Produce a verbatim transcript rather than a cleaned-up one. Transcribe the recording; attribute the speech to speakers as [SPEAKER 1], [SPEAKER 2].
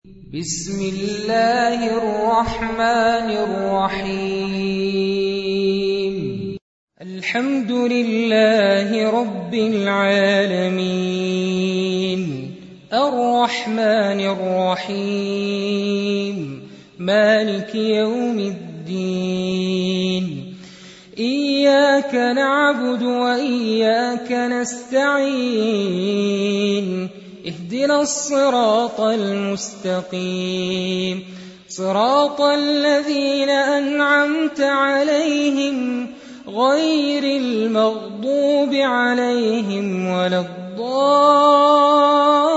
[SPEAKER 1] بسم الله الرحمن الرحيم الحمد لله رب العالمين الرحمن الرحيم مالك يوم الدين إياك نعبد وإياك نستعين اهدنا الصراط المستقيم صراط الذين أنعمت عليهم غير المغضوب عليهم ولا الضالين